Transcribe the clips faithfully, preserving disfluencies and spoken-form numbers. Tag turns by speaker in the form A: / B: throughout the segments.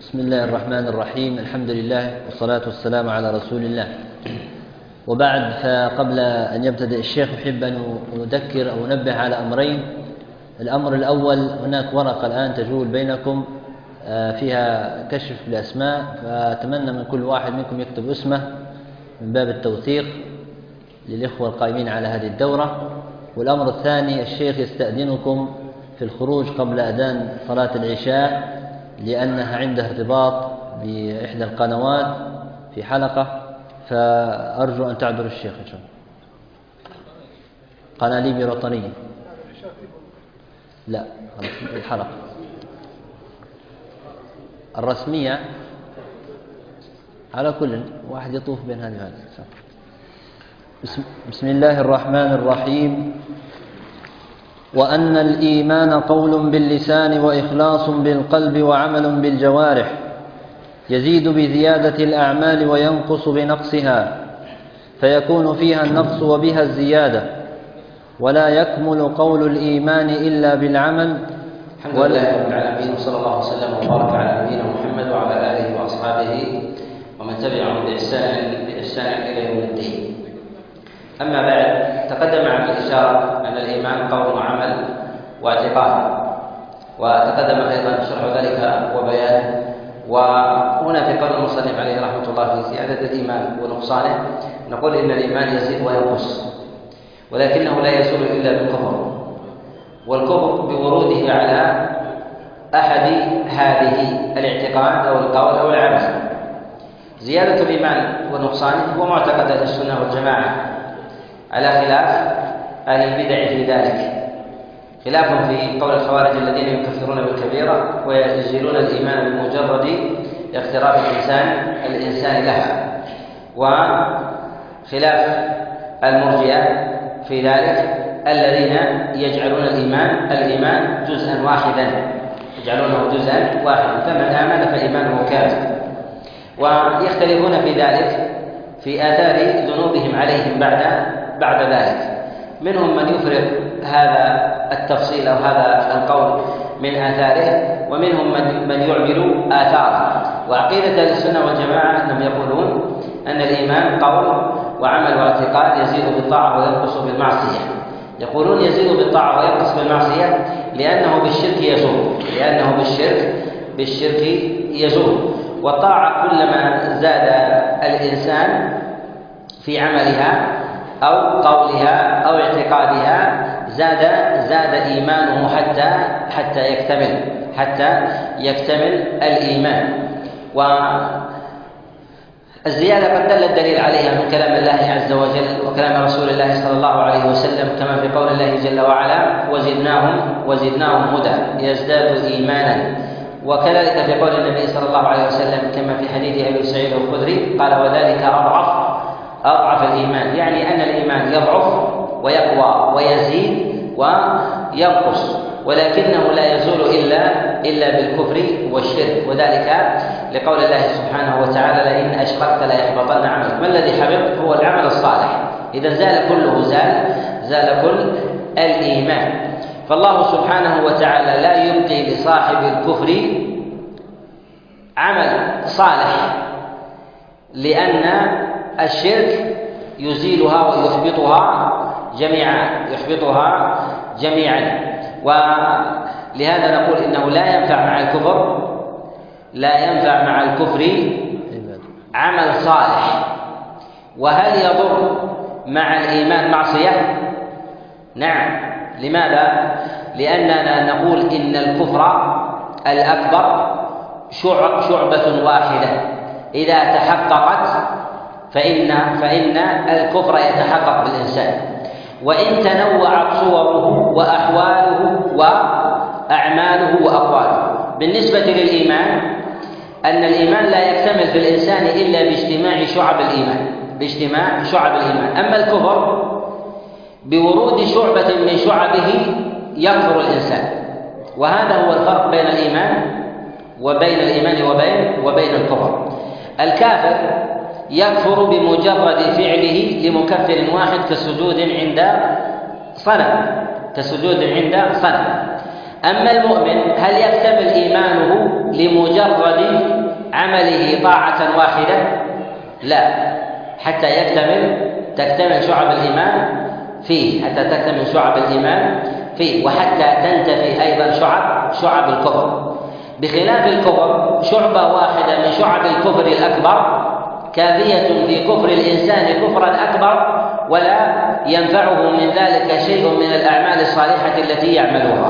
A: بسم الله الرحمن الرحيم. الحمد لله والصلاة والسلام على رسول الله، وبعد، فقبل أن يبتدئ الشيخ أحب أن أذكر أو أنبه على أمرين. الأمر الأول، هناك ورقة الآن تجول بينكم فيها كشف الأسماء، فأتمنى من كل واحد منكم يكتب اسمه من باب التوثيق للإخوة القائمين على هذه الدورة. والأمر الثاني، الشيخ يستأذنكم في الخروج قبل أذان صلاة العشاء، لأنها عنده ارتباط بإحدى القنوات في حلقة، فأرجو أن تعذروا الشيخ إن شاء الله. قناة ليبيا الوطنية، لا، الحلقة الرسمية. على كل واحد يطوف بين هذه وهذه. بسم, بسم الله الرحمن الرحيم. وأن الإيمان قول باللسان وإخلاص بالقلب وعمل بالجوارح، يزيد بزيادة الأعمال وينقص بنقصها، فيكون فيها النقص وبها الزيادة، ولا يكمل قول الإيمان إلا بالعمل.
B: الحمد لله رب العالمين، وصلى الله وسلم وبارك على نبينا محمد وعلى آله وأصحابه ومن تبعهم بإحسان بإحسان إلى يوم الدين. أما بعد، تقدم عن الإشارة أن الإيمان قول وعمل واعتقاد، وتقدم أيضا شرح ذلك وبيانه. وهنا في قول المصنف عليه رحمة الله في زيادة الإيمان ونقصانه، نقول إن الإيمان يزيد وينقص، ولكنه لا يزول إلا بالكفر، والكفر بوروده على أحد هذه الاعتقاد أو القول أو العمل. زيادة الإيمان ونقصانه هو معتقد أهل السنة والجماعة، على خلاف أهل البدع في ذلك، خلاف في قول الخوارج الذين يكفرون بالكبيرة ويزيلون الإيمان بمجرد اقتراف الإنسان الإنسان لها، وخلاف المرجئة في ذلك الذين يجعلون الإيمان الإيمان جزءا واحدا، يجعلونه جزءا واحدا، فمن آمن فإيمانه كامل. ويختلفون في ذلك في آثار ذنوبهم عليهم بعد بعد ذلك. منهم من يفرق هذا التفصيل أو هذا القول من آثاره، ومنهم من من يعمل آثاره. وعقيدة أهل السنة والجماعة أنهم يقولون أن الإيمان قول وعمل واعتقاد، يزيد بالطاعة وينقص بالمعصية. يقولون يزيد بالطاعة وينقص بالمعصية لأنه بالشرك يزول، لأنه بالشرك بالشرك يزول. والطاعة كلما زاد الإنسان في عملها أو قولها أو اعتقادها زاد زاد إيمانه حتى حتى يكتمل حتى يكتمل الإيمان. والزيادة قد دل الدليل عليها من كلام الله عز وجل وكلام رسول الله صلى الله عليه وسلم، كما في قول الله جل وعلا: وزدناهم وزدناهم هدى يزداد إيمانا. وكذلك في قول النبي صلى الله عليه وسلم كما في حديث أبي سعيد الخدري قال: وذلك أضعف أضعف الإيمان، يعني أن الإيمان يضعف ويقوى ويزيد وينقص، ولكنه لا يزول إلا إلا بالكفر والشرك. وذلك لقول الله سبحانه وتعالى: لئن أشركت ليحبطن عملك. ما الذي حبط؟ هو العمل الصالح. إذا زال كله زال زال كل الإيمان. فالله سبحانه وتعالى لا يبقي لصاحب الكفر عمل صالح، لأن الشرك يزيلها ويحبطها جميعا يحبطها جميعا. ولهذا نقول إنه لا ينفع مع الكفر لا ينفع مع الكفر عمل صالح. وهل يضر مع الإيمان معصية؟ نعم. لماذا؟ لأننا نقول إن الكفر الأكبر شعبة واحدة إذا تحققت فإن فإن الكفر يتحقق بالإنسان، وإن تنوعت صوره وأحواله وأعماله وأقواله. بالنسبة للإيمان، أن الإيمان لا يكتمل في الإنسان إلا باجتماع شعب الإيمان باجتماع شعب الإيمان. أما الكفر بورود شعبة من شعبه يكفر الإنسان. وهذا هو الفرق بين الإيمان وبين الإيمان وبين وبين الكفر. الكافر يكفر بمجرد فعله لمكفر واحد كسجود عند صنم كسجود عند صنم. أما المؤمن هل يكتمل إيمانه لمجرد عمله طاعة واحدة؟ لا، حتى يكتمل تكتمل شعب الإيمان فيه، حتى تكتمل شعب الإيمان فيه، وحتى تنتفي أيضا شعب شعب الكفر. بخلاف الكفر شعبة واحدة من شعب الكفر الأكبر كافية في كفر الإنسان كفرا أكبر، ولا ينفعه من ذلك شيء من الأعمال الصالحة التي يعملها.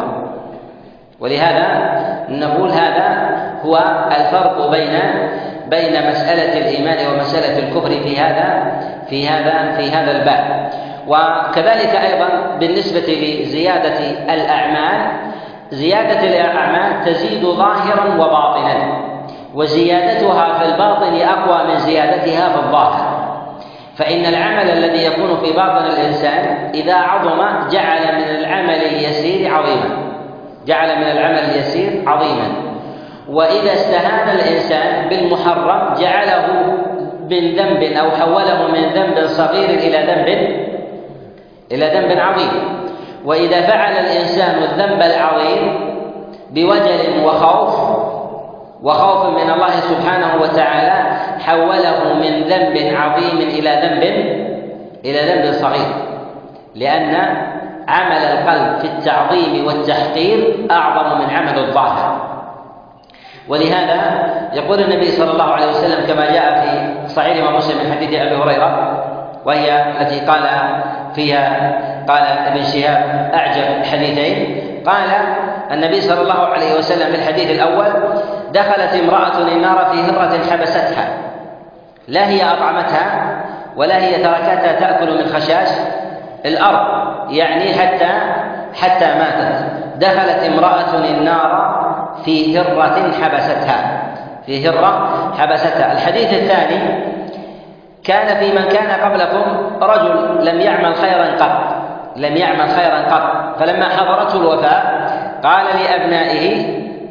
B: ولهذا نقول هذا هو الفرق بين بين مسألة الإيمان ومسألة الكفر في هذا في هذا في هذا الباب. وكذلك أيضا بالنسبة لزيادة الأعمال، زيادة الأعمال تزيد ظاهرا وباطنا، وزيادتها في الباطن أقوى من زيادتها في الظاهر. فإن العمل الذي يكون في باطن الإنسان إذا عظم جعل من العمل اليسير عظيما، جعل من العمل اليسير عظيما. وإذا استهان الإنسان بالمحرم جعله من ذنب أو حوله من ذنب صغير إلى ذنب إلى ذنب عظيم. وإذا فعل الإنسان الذنب العظيم بوجل وخوف وخوف من الله سبحانه وتعالى حوله من ذنب عظيم إلى ذنب إلى ذنب صغير، لأن عمل القلب في التعظيم والتحقير أعظم من عمل الظاهر. ولهذا يقول النبي صلى الله عليه وسلم كما جاء في صحيح إمام مسلم من حديث أبي هريرة، وهي التي قال فيها قال ابن شهاب أعجب حديثين، قال النبي صلى الله عليه وسلم في الحديث الأول: دخلت امرأة النار في هرة حبستها، لا هي أطعمتها ولا هي تركتها تأكل من خشاش الأرض، يعني حتى حتى ماتت. دخلت امرأة النار في هرة حبستها، في هرة حبستها. الحديث الثاني: كان في من كان قبلكم رجل لم يعمل خيرا قط، لم يعمل خيرا قط، فلما حضرته الوفاة قال لأبنائه: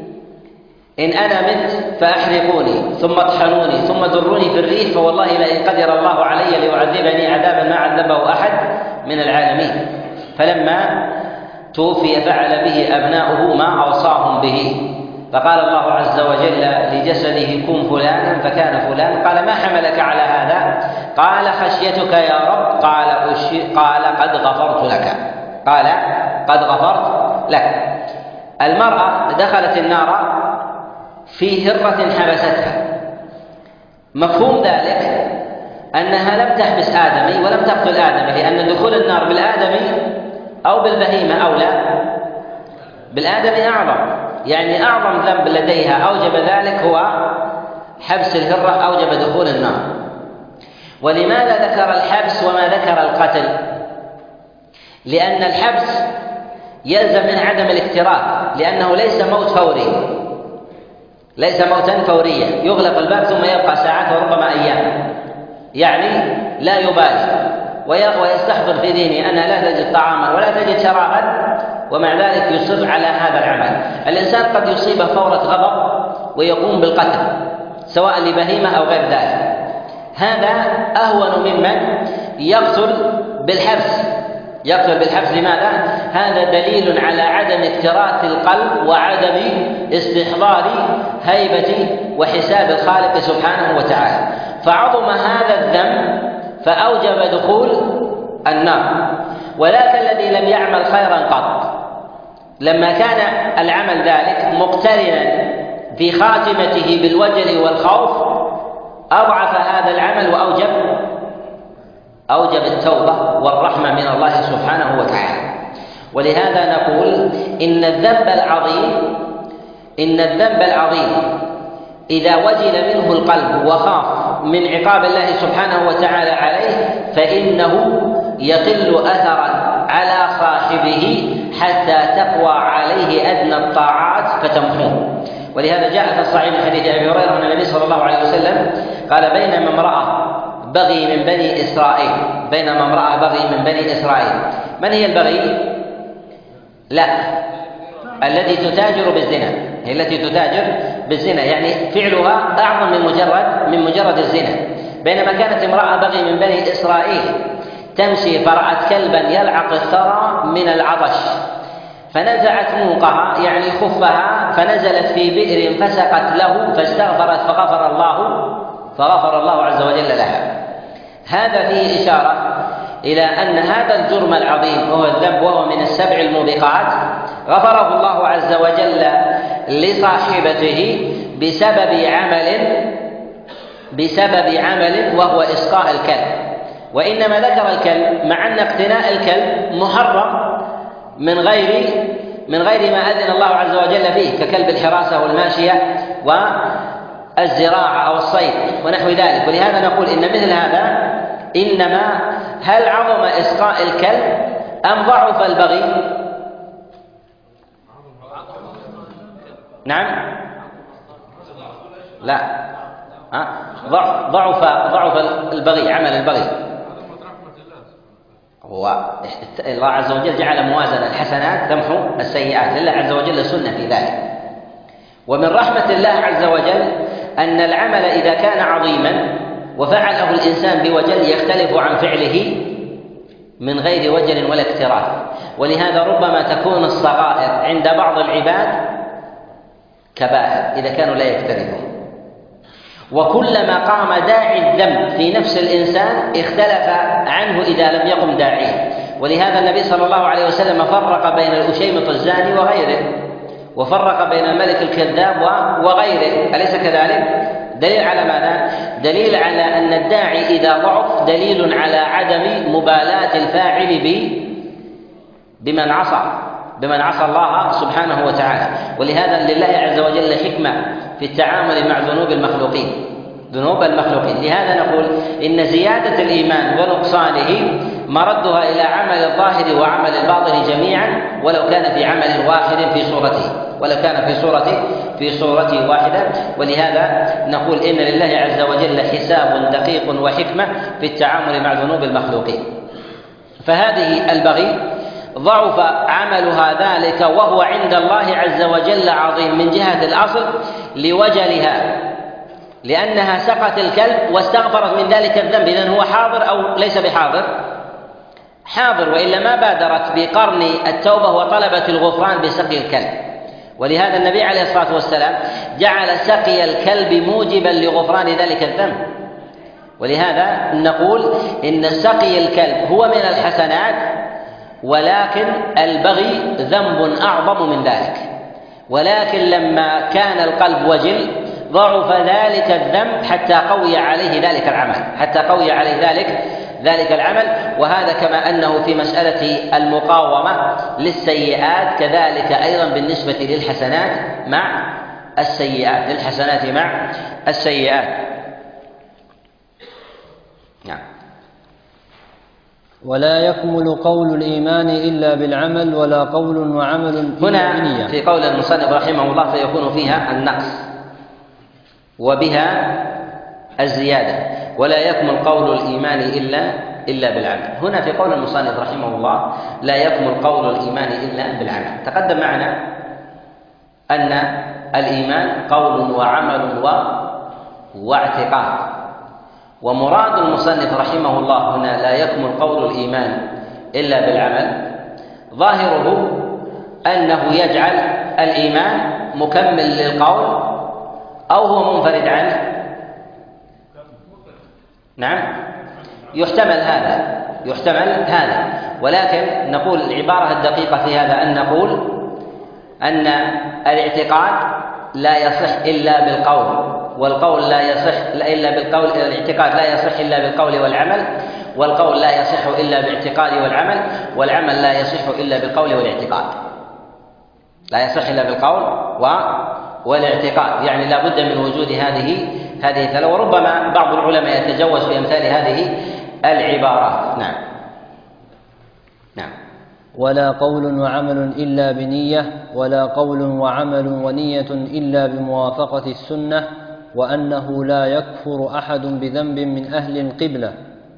B: إن أنا مت فأحرقوني ثم اطحنوني ثم دروني في الريح، فوالله لئن قدر الله علي ليعذبني عذابا ما عذبه أحد من العالمين. فلما توفي فعل به أبناؤه ما أوصاهم به، فقال الله عز وجل لجسده: كن فلانا فكان فلان. قال: ما حملك على هذا؟ قال: خشيتك يا رب. قال قال قد غفرت لك، قال قد غفرت لك. المرأة دخلت النار في هرة حبستها، مفهوم ذلك أنها لم تحبس آدمي ولم تقتل آدمي، لأن دخول النار بالآدمي أو بالبهيمة أولى بالآدمي أعظم، يعني أعظم ذنب لديها أوجب ذلك هو حبس الهرة، أوجب دخول النار. ولماذا ذكر الحبس وما ذكر القتل؟ لأن الحبس يلزم من عدم الاكتراث، لأنه ليس موت فوري، ليس موتا فوريا يغلق الباب ثم يبقى ساعات وربما أيام، يعني لا يبالي ويستحضر في ذهنه أنها لا تجد طعاما ولا تجد شرابا، ومع ذلك يصر على هذا العمل. الإنسان قد يصيبه فورة غضب ويقوم بالقتل سواء لبهيمة أو غير ذلك، هذا أهون ممن يقتل بالحبس. يقتل بالحبس لماذا؟ هذا دليل على عدم اكتراث القلب وعدم استحضار هيبة وحساب الخالق سبحانه وتعالى، فعظم هذا الذنب فأوجب دخول النار. ولكن الذي لم يعمل خيرا قط، لما كان العمل ذلك مقترنا في خاتمته بالوجل والخوف، أضعف هذا العمل وأوجب أوجب التوبة والرحمة من الله سبحانه وتعالى. ولهذا نقول إن الذنب العظيم إن الذنب العظيم إذا وجل منه القلب وخاف من عقاب الله سبحانه وتعالى عليه فإنه يقل أثرا على صاحبه حتى تقوى عليه أدنى الطاعات فتمحوه. ولهذا جاء في الصحيح من حديث أبي هريرة أن النبي صلى الله عليه وسلم قال: بينما امرأة بغي من بني إسرائيل بينما امرأة بغي من بني إسرائيل. من هي البغي؟ لا، التي تتاجر بالزنا، هي التي تتاجر بالزنا، يعني فعلها أعظم من مجرد من مجرد الزنا. بينما كانت امرأة بغي من بني إسرائيل تمشي فرأت كلبا يلعق الثرى من العطش، فنزعت موقها يعني خفها فنزلت في بئر فسقت له فاستغفرت فغفر الله فغفر الله عز وجل لها. هذا فيه إشارة إلى أن هذا الجرم العظيم وهو الذنب وهو من السبع الموبقات غفره الله عز وجل لصاحبته بسبب عمل بسبب عمل وهو إسقاء الكلب. وإنما ذكر الكلب مع أن اقتناء الكلب محرم من غير من غير ما أذن الله عز وجل فيه ككلب الحراسة والماشية والزراعة أو الصيد ونحو ذلك. ولهذا نقول إن مثل هذا إنما هل عظم إسقاء الكلب أم ضعف البغي؟ نعم لا ضعف ضعف ضعف البغي عمل البغي. هو الله عز وجل جعل موازنة الحسنات تمحو السيئات، لله عز وجل سنة في ذلك. ومن رحمة الله عز وجل أن العمل إذا كان عظيما وفعله الإنسان بوجل يختلف عن فعله من غير وجل ولا اكتراث. ولهذا ربما تكون الصغائر عند بعض العباد كبائر إذا كانوا لا يكترثون. وكلما قام داعي الذنب في نفس الإنسان اختلف عنه إذا لم يقم داعيه. ولهذا النبي صلى الله عليه وسلم فرق بين الأشيمط الزاني وغيره، وفرق بين الملك الكذاب وغيره، أليس كذلك؟ دليل على ماذا؟ دليل على أن الداعي إذا ضعف دليل على عدم مبالاة الفاعل بمن عصى بمن عصى الله سبحانه وتعالى. ولهذا لله عز وجل حكمة في التعامل مع ذنوب المخلوقين ذنوب المخلوقين. لهذا نقول إن زيادة الإيمان ونقصانه مردها إلى عمل الظاهر وعمل الباطن جميعا ولو كان في عمل واحد في صورته ولو كان في صورته في صورته واحدة. ولهذا نقول إن لله عز وجل حساب دقيق وحكمة في التعامل مع ذنوب المخلوقين. فهذه البغي ضعف عملها ذلك وهو عند الله عز وجل عظيم من جهة الأصل لوجلها، لأنها سقت الكلب واستغفرت من ذلك الذنب. إذن هو حاضر أو ليس بحاضر؟ حاضر، وإلا ما بادرت بقرن التوبة وطلبت الغفران بسقي الكلب. ولهذا النبي عليه الصلاة والسلام جعل سقي الكلب موجبا لغفران ذلك الذنب. ولهذا نقول إن سقي الكلب هو من الحسنات، ولكن البغي ذنب أعظم من ذلك. ولكن لما كان القلب وجل ضعف ذلك الذنب حتى قوي عليه ذلك العمل حتى قوي عليه ذلك ذلك العمل. وهذا كما أنه في مسألة المقاومة للسيئات كذلك أيضا بالنسبة للحسنات مع السيئات للحسنات مع السيئات. نعم.
A: ولا يكمل قول الإيمان إلا بالعمل ولا قول وعمل
B: هنا بنية. في قول المصنف رحمه الله فيكون فيها النقص وبها الزيادة. ولا يكمل قول الإيمان إلا إلا بالعمل. هنا في قول المصنف رحمه الله لا يكمل قول الإيمان إلا بالعمل. تقدم معنا أن الإيمان قول وعمل و... واعتقاد. ومراد المصنف رحمه الله هنا لا يكمل قول الإيمان إلا بالعمل ظاهره أنه يجعل الإيمان مكمل للقول أو هو منفرد عنه. نعم يحتمل هذا يحتمل هذا ولكن نقول العبارة الدقيقة في هذا أن نقول أن الاعتقاد لا يصح إلا بالقول، والقول لا يصح إلا بالقول، الاعتقاد لا يصح إلا بالقول والعمل، والقول لا يصح إلا بالاعتقاد والعمل، والعمل لا يصح إلا بالقول والاعتقاد. لا يصح إلا بالقول والاعتقاد، يعني لا بد من وجود هذه هذه الثلاثة. وربما بعض العلماء يتجوز في أمثال هذه العبارات. نعم نعم.
A: ولا قول وعمل إلا بنية، ولا قول وعمل ونية إلا بموافقة السنة، وأنه لا يكفر أحد بذنب من أهل القبلة.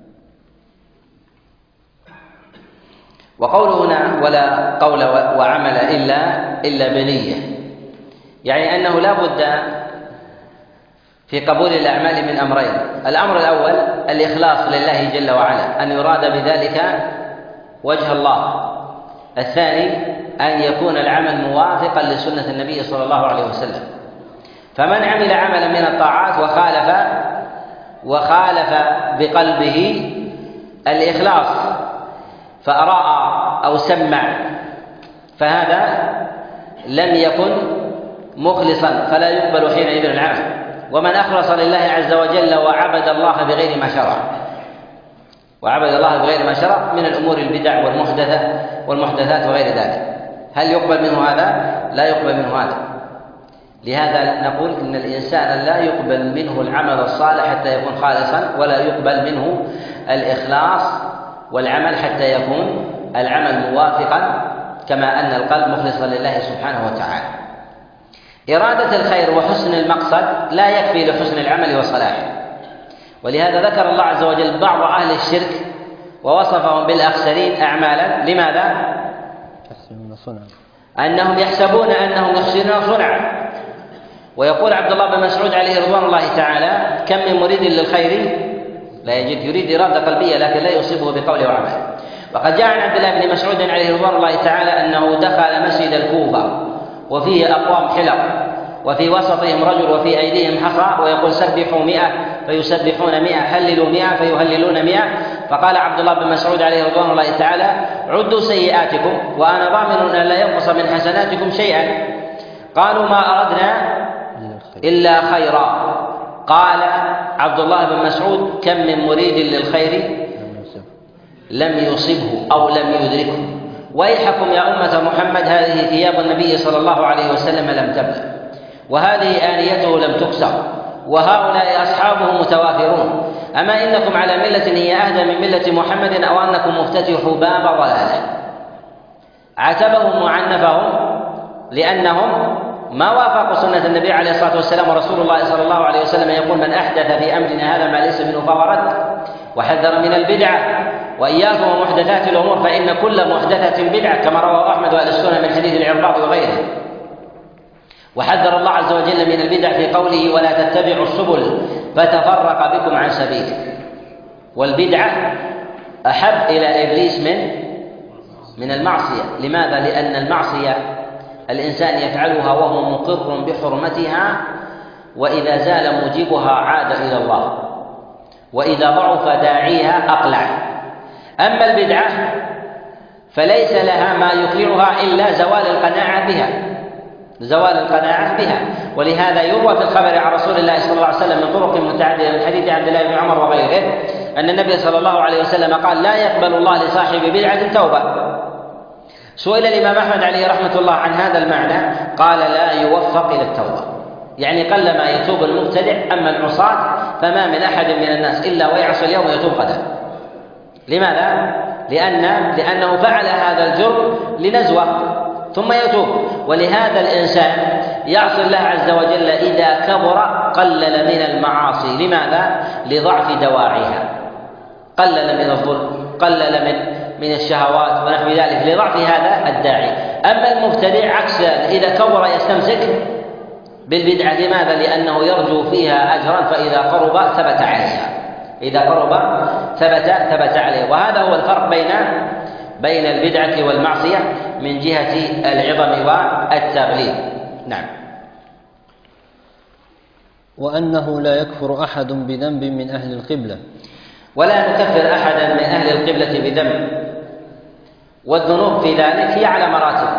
B: وقوله هنا ولا قول وعمل إلا إلا بنية، يعني أنه لا بد في قبول الأعمال من أمرين. الأمر الأول الإخلاص لله جل وعلا، أن يراد بذلك وجه الله. الثاني أن يكون العمل موافقا لسنة النبي صلى الله عليه وسلم. فمن عمل عملا من الطاعات وخالف وخالف بقلبه الإخلاص فأراء أو سمع فهذا لم يكن مخلصا فلا يقبل حينئذ العمل. ومن أخلص لله عز وجل وعبد الله بغير ما شرع وعبد الله بغير ما شرع من الأمور البدع والمحدثة والمحدثات وغير ذلك، هل يقبل منه هذا؟ لا يقبل منه هذا. لهذا نقول إن الإنسان لا يقبل منه العمل الصالح حتى يكون خالصا، ولا يقبل منه الإخلاص والعمل حتى يكون العمل موافقا كما أن القلب مخلصا لله سبحانه وتعالى. إرادة الخير وحسن المقصد لا يكفي لحسن العمل وصلاحه، ولهذا ذكر الله عز وجل بعض أهل الشرك ووصفهم بالأخسرين أعمالا. لماذا؟ أنهم يحسبون أنهم يحسنون صنعا. ويقول عبد الله بن مسعود عليه رضوان الله تعالى: كم من مريد للخير لا يجد، يريد إرادة قلبية لكن لا يصيبه بقوله وعمله. وقد جاء عن عبد الله بن مسعود عليه رضوان الله تعالى أنه دخل مسجد الكوفة وفيه أقوام حلق وفي وسطهم رجل وفي أيديهم حصى ويقول: سبحوا مئة فيسبحون مئة، هللوا مئة فيهللون مئة. فقال عبد الله بن مسعود عليه رضوان الله تعالى: عدوا سيئاتكم وأنا ضامن أن لا ينقص من حسناتكم شيئا. قالوا: ما أردنا إلا خيرا. قال عبد الله بن مسعود: كم من مريد للخير لم يصبه أو لم يدركه. ويحكم يا أمة محمد، هذه ثياب النبي صلى الله عليه وسلم لم تبلى، وهذه آنيته لم تكسر، وهؤلاء أصحابه متوافرون. أما إنكم على ملة هي أهدى من ملة محمد، أو أنكم مفتتحوا باب ضلاله. عاتبهم وعنفهم لأنهم ما وافقوا سنة النبي عليه الصلاة والسلام. ورسول الله صلى الله عليه وسلم يقول: من أحدث في أمرنا هذا ما ليس منه فهو رد. وحذر من البدعة: وإياكم ومحدثات الأمور فإن كل محدثة بدعة، كما رواه أحمد وأهل السنة من حديث العرباض وغيره. وحذر الله عز وجل من البدع في قوله: ولا تتبعوا السبل فتفرق بكم عن سبيله. والبدعة أحب إلى إبليس من من المعصية. لماذا؟ لأن المعصية الإنسان يفعلها وهو مقر بحرمتها، وإذا زال موجبها عاد إلى الله، وإذا ضعف داعيها أقلع. أما البدعة فليس لها ما يقلعها إلا زوال القناعة بها زوال القناعة بها. ولهذا يروى في الخبر عن رسول الله صلى الله عليه وسلم من طرق متعددة من حديث عبد الله بن عمر وغيره أن النبي صلى الله عليه وسلم قال: لا يقبل الله لصاحب بدعة توبة. سئل الإمام أحمد عليه رحمة الله عن هذا المعنى، قال: لا يوفق إلى التوبة، يعني قل ما يتوب المبتدع. أما العصاة فما من أحد من الناس إلا ويعصي اليوم ويتوب غدا. لماذا؟ لأن لأنه فعل هذا الجرم لنزوة ثم يتوب. ولهذا الإنسان يعصي الله عز وجل إذا كبر قلل من المعاصي. لماذا؟ لضعف دواعيها، قلل من الظلم، قلل من من الشهوات ونحو ذلك، لضعف هذا الداعي. أما المبتدع عكس، إذا كبر يستمسك بالبدعة. لماذا؟ لأنه يرجو فيها أجرا، فإذا قرب ثبت عليها إذا قرب ثبت ثبت عليه. وهذا هو الفرق بين بين البدعة والمعصية من جهة العظم والتغليب. نعم.
A: وأنه لا يكفر أحد بذنب من أهل القبلة،
B: ولا نكفر أحدا من أهل القبلة بذنب. والذنوب في ذلك هي على مراتب.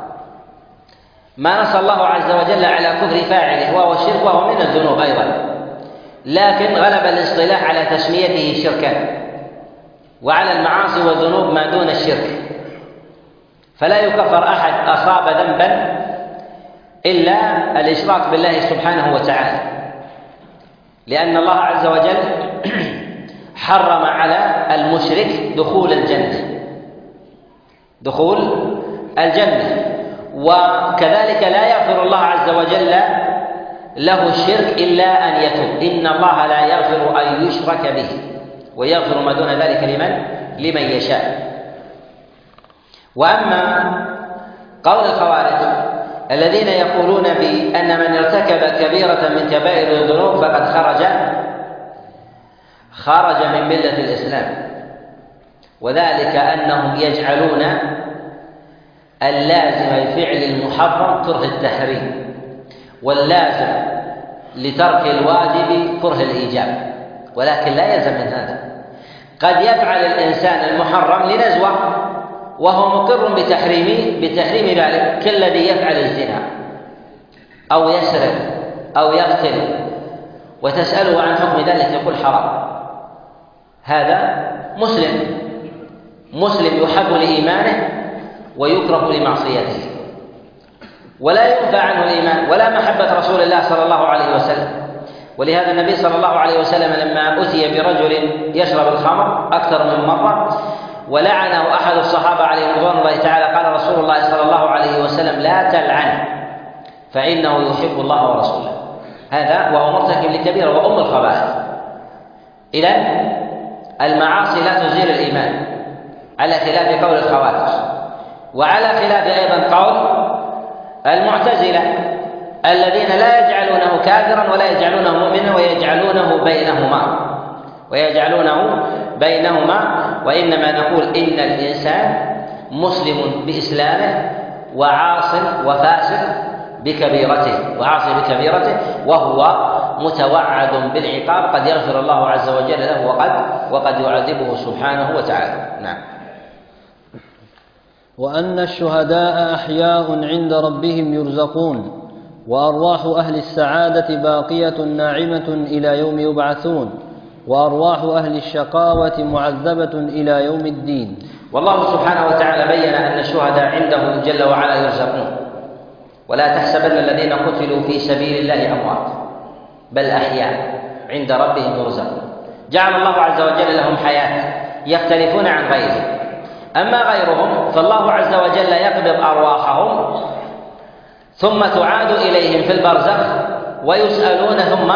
B: ما نص الله عز وجل على كفر فاعله وهو الشرك، وهو من الذنوب أيضا، لكن غلب الاصطلاح على تسميته شركا. وعلى المعاصي والذنوب ما دون الشرك، فلا يكفر أحد أصاب ذنبا إلا الإشراك بالله سبحانه وتعالى، لأن الله عز وجل حرم على المشرك دخول الجنة دخول الجنة وكذلك لا يغفر الله عز وجل له الشرك إلا أن يتوب. إن الله لا يغفر أن يشرك به ويغفر ما دون ذلك لمن لمن يشاء. وأما قول الخوارج الذين يقولون بأن من ارتكب كبيرة من كبائر الذنوب فقد خرج خرج من ملة الإسلام، وذلك أنهم يجعلون اللازم لفعل المحرم كره التحريم، واللازم لترك الواجب كره الإيجاب، ولكن لا يلزم من هذا. قد يفعل الإنسان المحرم لنزوة وهو مقر بتحريم بتحريم ذلك، كالذي يفعل الزنا أو يسرق أو يقتل وتسأله عن حكم ذلك يقول حرام. هذا مسلم مسلم يحب لإيمانه ويكره لمعصيته، ولا ينفى عنه الإيمان ولا محبة رسول الله صلى الله عليه وسلم. ولهذا النبي صلى الله عليه وسلم لما أتي برجل يشرب الخمر أكثر من مرة ولعنه أحد الصحابة عليهم رضوان الله تعالى، قال رسول الله صلى الله عليه وسلم: لا تلعنه فإنه يحب الله ورسوله. هذا وهو مرتكب لكبيرة وأم الخبائث. إذن المعاصي لا تزيل الإيمان على خلاف قول الخوارج، وعلى خلاف أيضا قول المعتزلة الذين لا يجعلونه كافرا ولا يجعلونه مؤمنا ويجعلونه بينهما ويجعلونه بينهما وإنما نقول إن الإنسان مسلم بإسلامه وعاص وفاسق بكبيرته وعاصي بكبيرته، وهو متوعد بالعقاب، قد يغفر الله عز وجل له وقد وقد يعذبه سبحانه وتعالى. نعم.
A: وأن الشهداء أحياء عند ربهم يرزقون، وأرواح أهل السعادة باقية ناعمة إلى يوم يبعثون، وأرواح أهل الشقاوة معذبة إلى يوم الدين.
B: والله سبحانه وتعالى بين أن الشهداء عنده جل وعلا يرزقون، ولا تحسبن الذين قتلوا في سبيل الله أموات بل أحياء عند ربهم يرزقون. جعل الله عز وجل لهم حياة يختلفون عن غيرهم. أما غيرهم فالله عز وجل يقبض أرواحهم ثم تعاد إليهم في البرزخ ويسألون ثم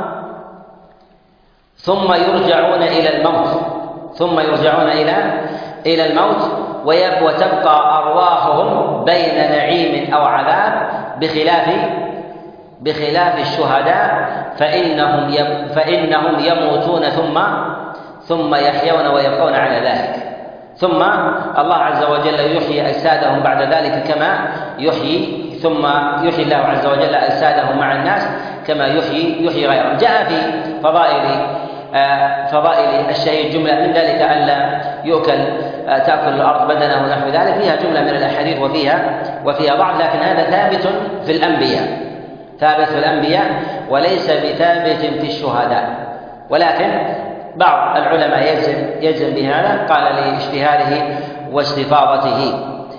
B: ثم يرجعون إلى الموت ثم يرجعون إلى إلى الموت وتبقى أرواحهم بين نعيم أو عذاب، بخلاف بخلاف الشهداء فإنهم فإنهم يموتون ثم ثم يحيون ويبقون على ذلك، ثم الله عز وجل يحيي أجسادهم بعد ذلك كما يحيي ثم يحيي الله عز وجل أجسادهم مع الناس كما يحيي يحيي غيرهم. جاء في فضائل فضائل الشهيد جملة من ذلك ألا يؤكل تأكل الأرض بدنه ونحو ذلك، فيها جملة من الأحاديث وفيها وفيها ضعف، لكن هذا ثابت في الأنبياء ثابت في الأنبياء وليس بثابت في الشهداء، ولكن بعض العلماء يجزم يجزم بهذا، قال لاشتهاره واستفاضته.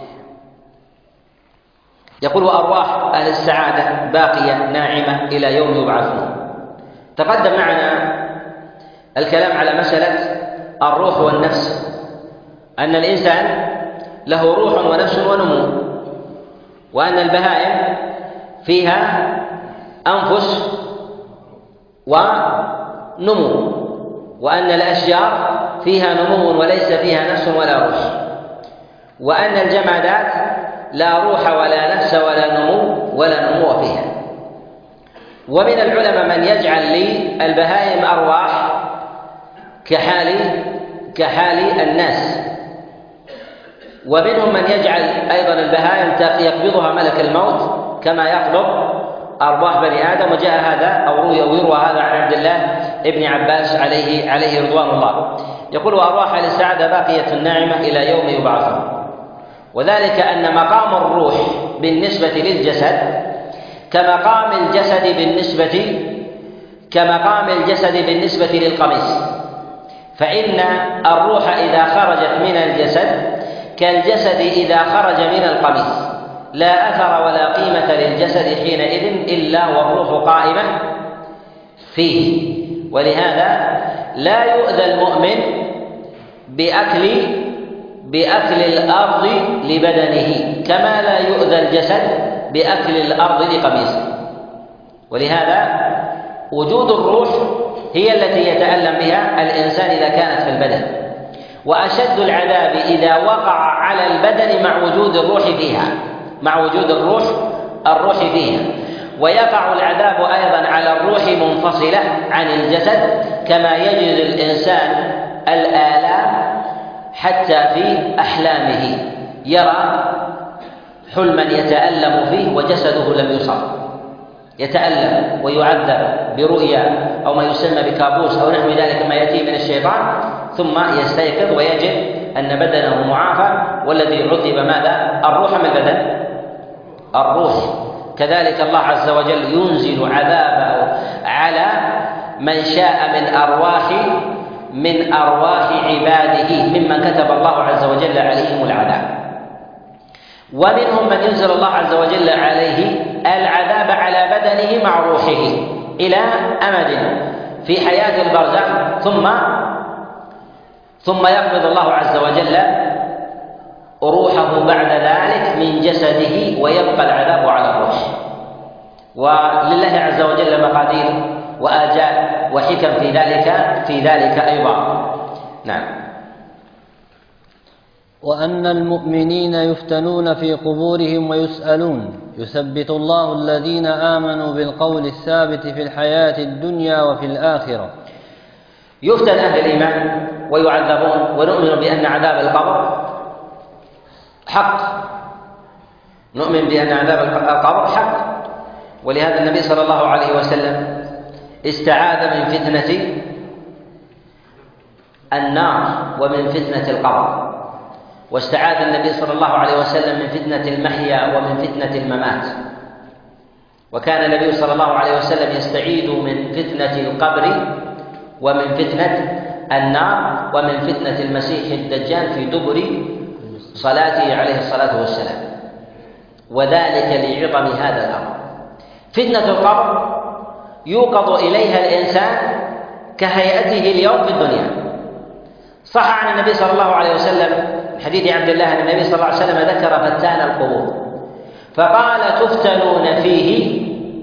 B: يقول: وأرواح أهل السعادة باقية ناعمة إلى يوم يبعثون. تقدم معنا الكلام على مسألة الروح والنفس، أن الإنسان له روح ونفس ونمو، وأن البهائم فيها أنفس ونمو، وأن الأشجار فيها نمو وليس فيها نفس ولا روح، وأن الجمادات لا روح ولا نفس ولا نمو ولا نمو فيها. ومن العلماء من يجعل للبهائم أرواح كحال كحال الناس، ومنهم من يجعل أيضا البهائم يقبضها ملك الموت كما يقبض أرواح بني آدم، وجاء هذا أو روي أو يروى هذا عن عبد الله ابن عباس عليه عليه رضوان الله. يقول: وأرواح أهل السعادة باقية ناعمة إلى يوم يبعثون، وذلك أن مقام الروح بالنسبة للجسد كمقام الجسد بالنسبة كمقام الجسد بالنسبة للقميص، فإن الروح إذا خرجت من الجسد كالجسد إذا خرج من القميص، لا أثر ولا قيمة للجسد حينئذ إلا والروح قائمة فيه. ولهذا لا يؤذى المؤمن بأكل بأكل الأرض لبدنه كما لا يؤذى الجسد بأكل الأرض لقميصه. ولهذا وجود الروح هي التي يتألم بها الإنسان إذا كانت في البدن، وأشد العذاب إذا وقع على البدن مع وجود الروح فيها مع وجود الروح الروح فيها ويقع العذاب أيضا على الروح منفصلة عن الجسد، كما يجد الإنسان الآلام حتى في أحلامه، يرى حلما يتألم فيه وجسده لم يصب، يتألم ويعذب برؤيا أو ما يسمى بكابوس أو نحو ذلك ما يأتي من الشيطان، ثم يستيقظ ويجد أن بدنه معافى، والذي عذب ماذا؟ الروح من البدن، الروح. كذلك الله عز وجل ينزل عذابه على من شاء من أرواح من أرواح عباده ممن كتب الله عز وجل عليهم العذاب. ومنهم من ينزل الله عز وجل عليه العذاب على بدنه مع روحه إلى أمد في حياة البرزخ، ثم ثم يقبض الله عز وجل روحه بعد ذلك من جسده ويبقى العذاب على الروح. ولله عز وجل مقادير وآجال وحكم في ذلك في ذلك أيضا. نعم.
A: وأن المؤمنين يفتنون في قبورهم ويسألون، يثبت الله الذين آمنوا بالقول الثابت في الحياة الدنيا وفي الآخرة.
B: يفتن أهل الإيمان ويعذبون، ونؤمن بأن عذاب القبر حق، نؤمن بأن عذاب القبر حق. ولهذا النبي صلى الله عليه وسلم استعاذ من فتنة النار ومن فتنة القبر، واستعاذ النبي صلى الله عليه وسلم من فتنة المحيا ومن فتنة الممات. وكان النبي صلى الله عليه وسلم يستعيذ من فتنة القبر ومن فتنة النار ومن فتنة المسيح الدجال في دبر صلاته عليه الصلاة والسلام، وذلك لعظم هذا الأمر. فتنة القبر يوقظ إليها الإنسان كهيئته اليوم في الدنيا. صح عن النبي صلى الله عليه وسلم من حديث عبد الله أن النبي صلى الله عليه وسلم ذكر فتان القبور فقال: تفتنون فيه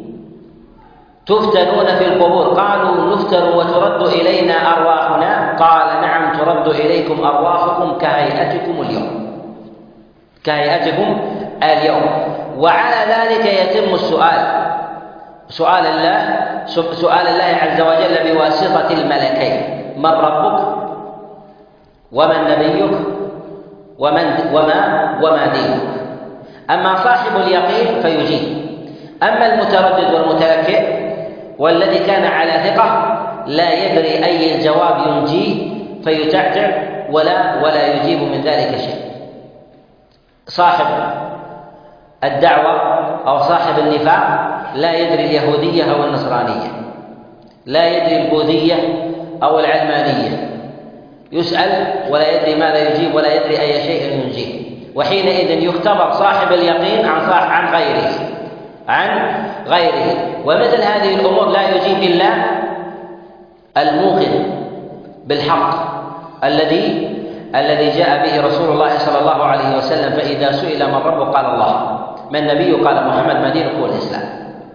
B: تفتنون في القبور، قالوا: نفتن وترد إلينا أرواحنا، قال: نعم، ترد إليكم أرواحكم كهيئتكم اليوم كهيئتكم اليوم. وعلى ذلك يتم السؤال سؤال الله سؤال الله عز وجل بواسطة الملكين: من ربك؟ ومن نبيك؟ ومن وما وما دينك؟ أما صاحب اليقين فيجيب، أما المتردد والمتلكئ والذي كان على ثقة لا يدري أي الجواب ينجيه فيتعتع ولا ولا يجيب من ذلك شيء. صاحب الدعوة أو صاحب النفاق لا يدري اليهودية أو النصرانية، لا يدري البوذية أو العلمانية، يسأل ولا يدري ماذا يجيب ولا يدري أي شيء ينجيه. وحينئذ يختبر صاحب اليقين عن صاحب عن غيره عن غيره ومثل هذه الأمور لا يجيب إلا الموقن بالحق الذي الذي جاء به رسول الله صلى الله عليه وسلم. فإذا سئل من ربه قال الله، من نبي قال محمد، ما دينه هو الإسلام.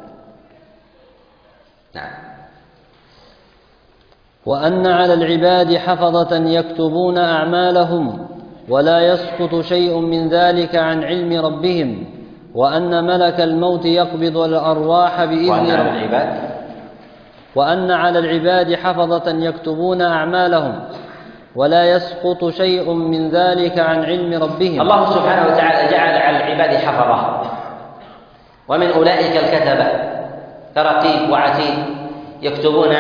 B: نعم.
A: وأن على العباد حفظة يكتبون أعمالهم ولا يسقط شيء من ذلك عن علم ربهم، وأن ملك الموت يقبض الأرواح بإذن ربهم، وأن على العباد حفظة يكتبون أعمالهم ولا يسقط شيء من ذلك عن علم ربهم.
B: الله سبحانه وتعالى جعل على العباد حفظة، ومن أولئك الكتبة كرقيب وعتيد يكتبون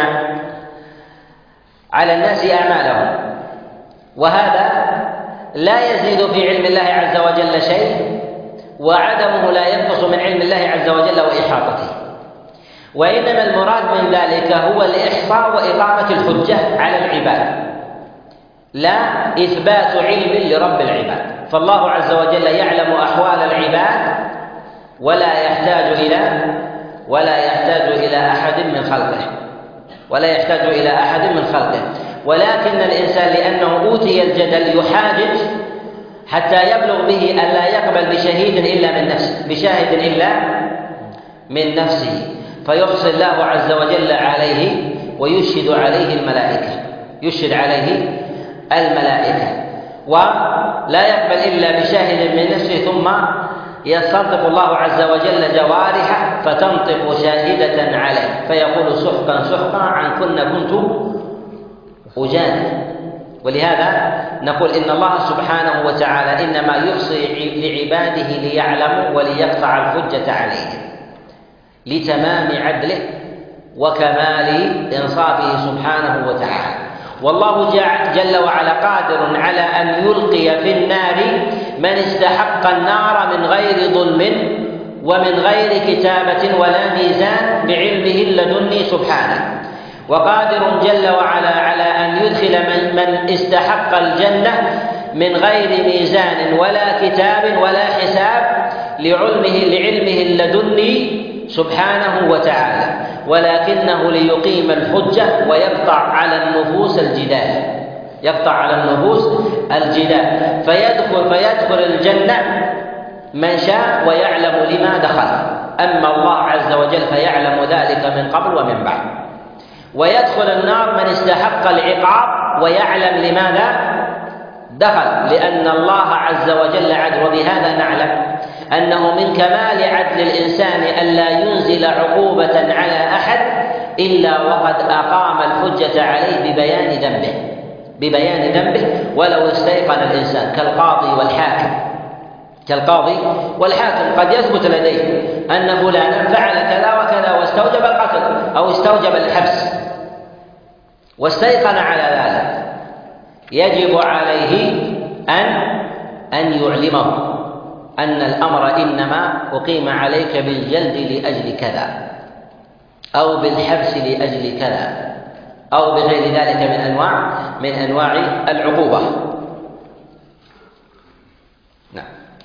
B: على الناس أعمالهم، وهذا لا يزيد في علم الله عز وجل شيء، وعدمه لا ينقص من علم الله عز وجل وإحاطته. وإنما المراد من ذلك هو الإحصاء وإقامة الحجة على العباد، لا إثبات علم لرب العباد. فالله عز وجل يعلم أحوال العباد ولا يحتاج إلى ولا يحتاج إلى أحد من خلقه ولا يحتاج إلى أحد من خلقه ولكن الإنسان لأنه أوتي الجدل يحاجج حتى يبلغ به أن لا يقبل بشهيد إلا من نفسه بشاهد إلا من نفسه، فيحصي الله عز وجل عليه ويشهد عليه الملائكة يشهد عليه الملائكة ولا يقبل إلا بشاهد من نفسه، ثم يستنطق الله عز وجل جوارحه فتنطق شاهدة عليه فيقول: سحقا سحقا عن كن كنت أجادل ولهذا نقول إن الله سبحانه وتعالى إنما يحصي لعباده ليعلموا وليقطع الحجة عليهم لتمام عدله وكمال إنصافه سبحانه وتعالى. والله جل وعلا قادر على أن يلقي في النار من استحق النار من غير ظلم ومن غير كتابة ولا ميزان بعلمه اللدني سبحانه، وقادر جل وعلا على أن يدخل من, من استحق الجنة من غير ميزان ولا كتاب ولا حساب لعلمه لعلمه اللدني سبحانه وتعالى، ولكنه ليقيم الحجة ويقطع على النفوس الجدال يقطع على النفوس الجدال فيدخل فيدخل الجنة من شاء ويعلم لما دخل، أما الله عز وجل فيعلم ذلك من قبل ومن بعد، ويدخل النار من استحق العقاب ويعلم لماذا دخل، لأن الله عز وجل عدل. وبهذا نعلم أنه من كمال عدل الإنسان ألا ينزل عقوبة على أحد إلا وقد أقام الحجة عليه ببيان ذنبه ببيان ذنبه ولو استيقن الإنسان كالقاضي والحاكم كالقاضي والحاكم قد يثبت لديه أن فلانا فعل كذا وكذا واستوجب القتل أو استوجب الحبس واستيقن على ذلك، يجب عليه أن أن يعلمه أن الأمر إنما أقيم عليك بالجلد لأجل كذا أو بالحبس لأجل كذا أو بغير ذلك من أنواع من أنواع العقوبة. نعم.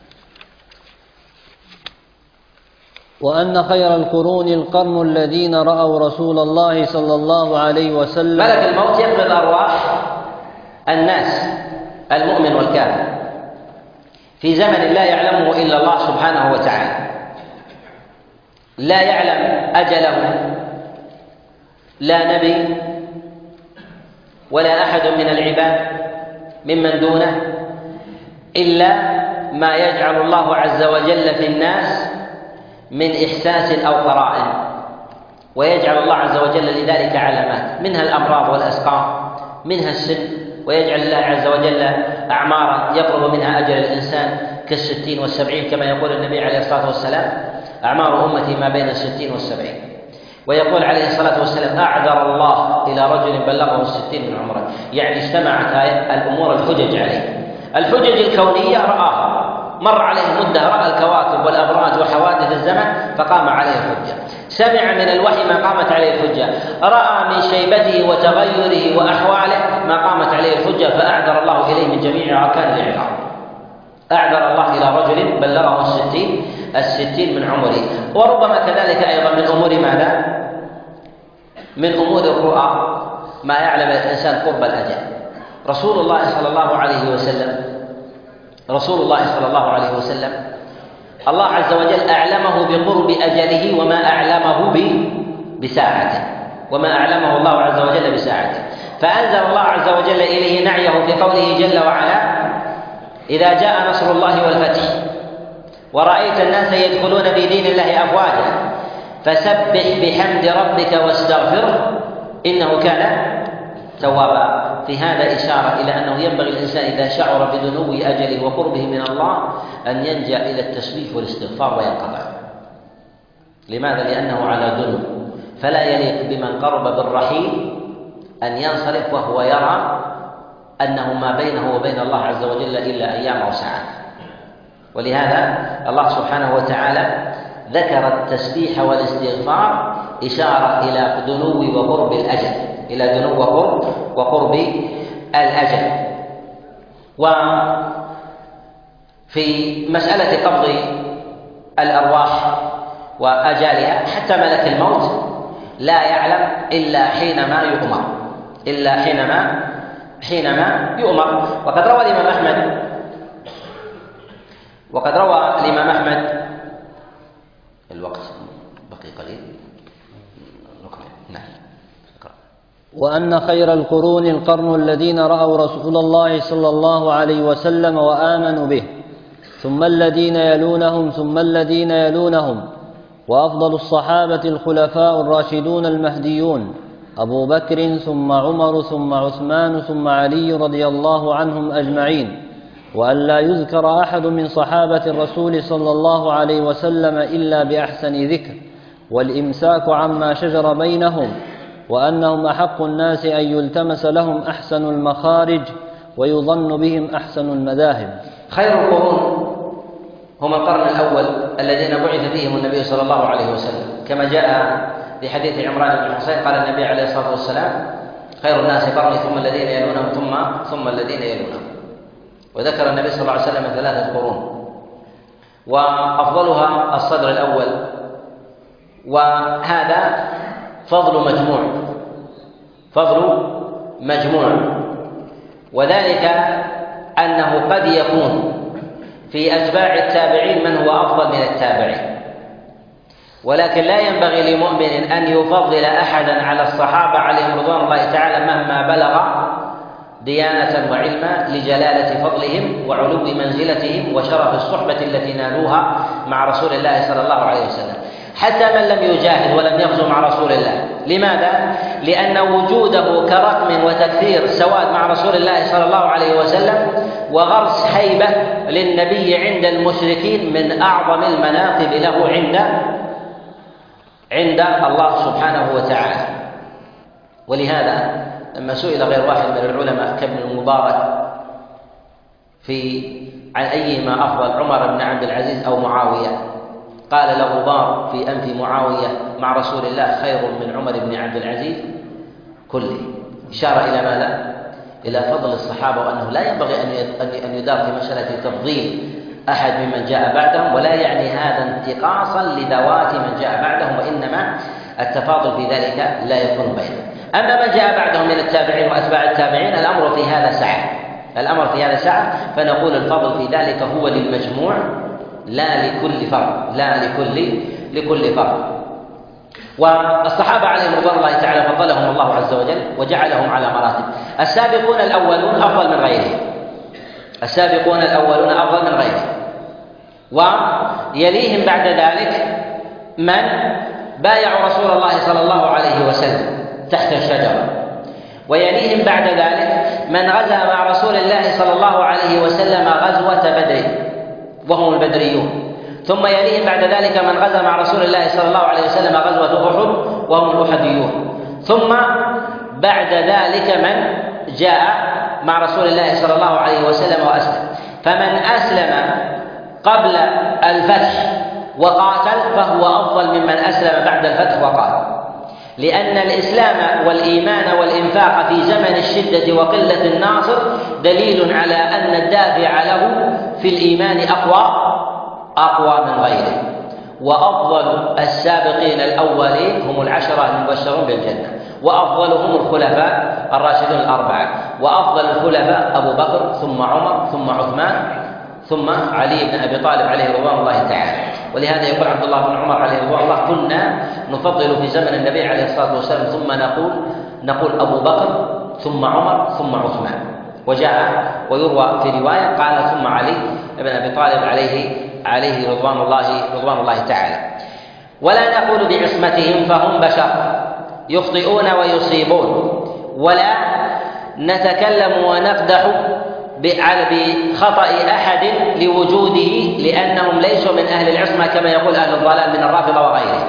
A: وأن خير القرون القرن الذين رأوا رسول الله صلى الله عليه وسلم.
B: ملك الموت يقبض أرواح الناس المؤمن والكافر في زمن لا يعلمه إلا الله سبحانه وتعالى، لا يعلم أجله لا نبي ولا أحد من العباد ممن دونه إلا ما يجعل الله عز وجل في الناس من إحساس أو قرائن، ويجعل الله عز وجل لذلك علامات، منها الأمراض والأسقام، منها السن، ويجعل الله عز وجل أعمارا يقرب منها أجل الإنسان كالستين والسبعين كما يقول النبي عليه الصلاة والسلام أعمار أمتي ما بين الستين والسبعين، ويقول عليه الصلاة والسلام أعذر الله إلى رجل بلغه الستين من عمره، يعني اجتمعت الأمور الحجج عليه، الحجج الكونية رآها، مر عليه مدة رأى الكواكب والأبراج وحوادث الزمن فقام عليه الحجة، سمع من الوحي ما قامت عليه الحجة، رأى من شيبته وتغيره وأحواله ما قامت عليه الحجة، فأعذر الله إليه من جميع أركان الإعذار، أعذر الله إلى رجل بلغه الستين الستين من عمره. وربما كذلك أيضا من أمور ماذا؟ من أمور الرؤى ما يعلم الإنسان قرب الأجل. رسول الله صلى الله عليه وسلم رسول الله صلى الله عليه وسلم الله عز وجل أعلمه بقرب أجله وما أعلمه بساعته وما أعلمه الله عز وجل بساعته، فأنزل الله عز وجل إليه نعيه في قوله جل وعلا إذا جاء نصر الله والفتح ورأيت الناس يدخلون في دين الله أفواجا فسبح بحمد ربك واستغفره إنه كان توابا. في هذا إشارة إلى أنه ينبغي الإنسان إذا شعر بدنو أجله وقربه من الله أن ينجأ إلى التسبيح والاستغفار وينقطع. لماذا؟ لأنه على دنو، فلا يليق بمن قرب بالرحيل أن ينصرف وهو يرى أنه ما بينه وبين الله عز وجل إلا أيام وساعات. ولهذا الله سبحانه وتعالى ذكر التسبيح والاستغفار إشارة إلى دنو وقرب الأجل إلى دنو وقرب وقرب الأجل. وفي مسألة قبض الأرواح وأجالها حتى ملك الموت لا يعلم إلا حينما يؤمر إلا حينما حينما يؤمر. وقد روى الإمام أحمد وقد روى الإمام أحمد الوقت بقي قليل نعم.
A: وأن خير القرون القرن الذين رأوا رسول الله صلى الله عليه وسلم وآمنوا به ثم الذين يلونهم ثم الذين يلونهم وأفضل الصحابة الخلفاء الراشدون المهديون أبو بكر ثم عمر ثم عثمان ثم علي رضي الله عنهم أجمعين، وأن لا يذكر أحد من صحابة الرسول صلى الله عليه وسلم إلا بأحسن ذكر، والإمساك عما شجر بينهم، وأنهم أحق الناس أن يلتمس لهم أحسن المخارج ويظن بهم أحسن المذاهب.
B: خير القرون هم القرن الأول الذين بعث فيهم النبي صلى الله عليه وسلم، كما جاء في حديث عمران بن حسين قال النبي عليه الصلاة والسلام: خير الناس قرني ثم الذين يلونهم ثم ثم الذين يلونهم. وذكر النبي صلى الله عليه وسلم ثلاثة قرون، وأفضلها الصدر الأول، وهذا فضل مجموع فضل مجموع وذلك أنه قد يكون في أتباع التابعين من هو أفضل من التابعين، ولكن لا ينبغي لمؤمن أن يفضل أحدا على الصحابة عليهم رضوان الله تعالى مهما بلغ ديانة وعلما، لجلالة فضلهم وعلو منزلتهم وشرف الصحبة التي نالوها مع رسول الله صلى الله عليه وسلم، حتى من لم يجاهد ولم يغزو مع رسول الله. لماذا؟ لأن وجوده كرقم وتكثير سواد مع رسول الله صلى الله عليه وسلم وغرس هيبة للنبي عند المشركين من أعظم المناقب له عند عند الله سبحانه وتعالى. ولهذا لما سئل غير واحد من العلماء كابن المبارك في عن أيهما أفضل، عمر بن عبد العزيز أو معاوية، قال له ضار في أنف معاوية مع رسول الله خير من عمر بن عبد العزيز كله، إشارة إلى ماذا؟ إلى فضل الصحابة، وأنه لا ينبغي أن يدار في مسألة تفضيل أحد ممن جاء بعدهم، ولا يعني هذا انتقاصا لذوات من جاء بعدهم، وإنما التفاضل في ذلك لا يكون بينهم. أما من جاء بعدهم من التابعين وأتباع التابعين الأمر في هذا سعة الأمر في هذا سعة فنقول الفضل في ذلك هو للمجموع لا لكل فرد لا لكل لكل فرد. والصحابة عليهم رضوان الله تعالى فضلهم الله عز وجل وجعلهم على مراتب. السابقون الأولون أفضل من غيرهم السابقون الأولون أفضل من غيرهم ويليهم بعد ذلك من بايعوا رسول الله صلى الله عليه وسلم تحت الشجرة، ويليهم بعد ذلك من غزا مع رسول الله صلى الله عليه وسلم غزوة بدر وهم البدريون، ثم يليهم بعد ذلك من غزا مع رسول الله صلى الله عليه وسلم غزوة أحد وهم الأحديون، ثم بعد ذلك من جاء مع رسول الله صلى الله عليه وسلم وأسلم. فمن أسلم قبل الفتح وقاتل فهو أفضل ممن أسلم بعد الفتح وقاتل، لأن الإسلام والإيمان والإنفاق في زمن الشدة وقلة الناصر دليل على أن الدافع له في الإيمان أقوى أقوى من غيره. وأفضل السابقين الأولين هم العشرة المبشرون بالجنة، وأفضلهم الخلفاء الراشدون الأربعة، وأفضل الخلفاء أبو بكر ثم عمر ثم عثمان ثم علي بن أبي طالب عليه رضوان الله تعالى. ولهذا يقول عبد الله بن عمر عليه رضوان الله كنا نفضل في زمن النبي عليه الصلاة والسلام ثم نقول نقول أبو بكر ثم عمر ثم عثمان، وجاء ويروى في رواية قال ثم علي بن أبي طالب عليه عليه رضوان الله رضوان الله تعالى. ولا نقول بعصمتهم فهم بشر يخطئون ويصيبون، ولا نتكلم ونقدح بخطأ أحد لوجوده لأنهم ليسوا من أهل العصمة كما يقول أهل الضلال من الرافضة وغيرهم،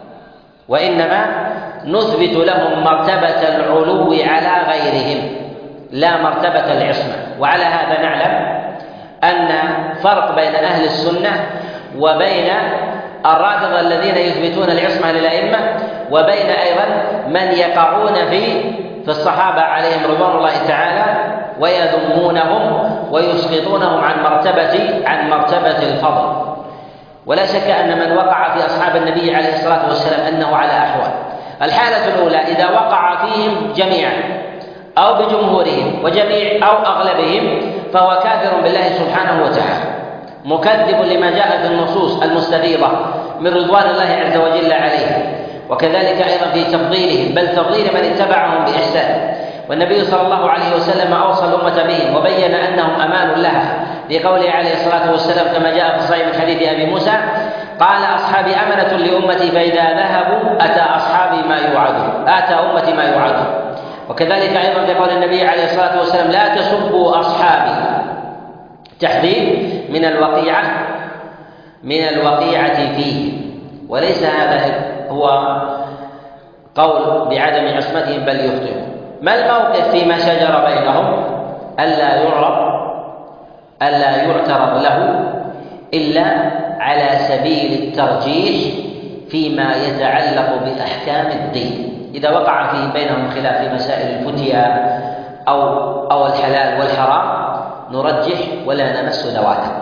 B: وإنما نثبت لهم مرتبة العلو على غيرهم لا مرتبة العصمة. وعلى هذا نعلم أن فرق بين أهل السنة وبين الرافضة الذين يثبتون العصمة للأئمة، وبين أيضا من يقعون في في الصحابة عليهم رضوان الله تعالى ويذمونهم ويسقطونهم عن مرتبة عن مرتبة الفضل. ولا شك أن من وقع في أصحاب النبي عليه الصلاة والسلام أنه على أحوال. الحالة الأولى إذا وقع فيهم جميعا أو بجمهورهم وجميع أو أغلبهم فهو كافر بالله سبحانه وتعالى مكذب لما جاء في النصوص المستفيضة من رضوان الله عز وجل عليه، وكذلك أيضا في تفضيلهم بل تفضيل من اتبعهم بإحسان. والنبي صلى الله عليه وسلم أوصى الأمة بهم وبين أنهم أمان لها بقوله عليه الصلاة والسلام كما جاء في صحيح من حديث أبي موسى قال أصحابي أمنة لأمتي فإذا ذهبوا أتى أصحابي ما يوعدون أتى أمتي ما يوعدون. وكذلك أيضا في قول النبي عليه الصلاة والسلام لا تسبوا أصحابي، تحذير من الوقيعة من الوقيعة فيه. وليس هذا هو قول بعدم عصمتهم بل يخطئون. ما الموقف فيما شجر بينهم؟ ألا يعرض ألا يعترض له إلا على سبيل الترجيح فيما يتعلق بأحكام الدين. إذا وقع فيه بينهم خلاف في مسائل الفتيا أو أو الحلال والحرام نرجح ولا نمس ذواته.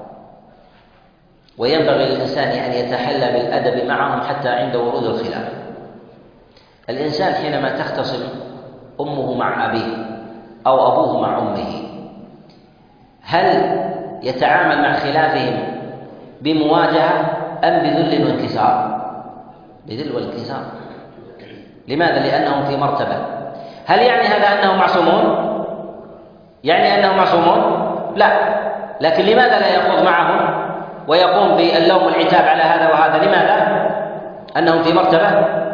B: وينبغي للإنسان أن يتحلى بالأدب معهم حتى عند ورود الخلاف. الإنسان حينما تختصم أمه مع أبيه أو أبوه مع أمه، هل يتعامل مع خلافهم بمواجهة أم بذل وانكسار؟ بذل وانكسار. لماذا؟ لأنهم في مرتبة. هل يعني هذا أنهم معصومون؟ يعني أنهم معصومون؟ لا. لكن لماذا لا يخوض معهم ويقوم باللوم والعتاب على هذا وهذا؟ لماذا؟ أنهم في مرتبة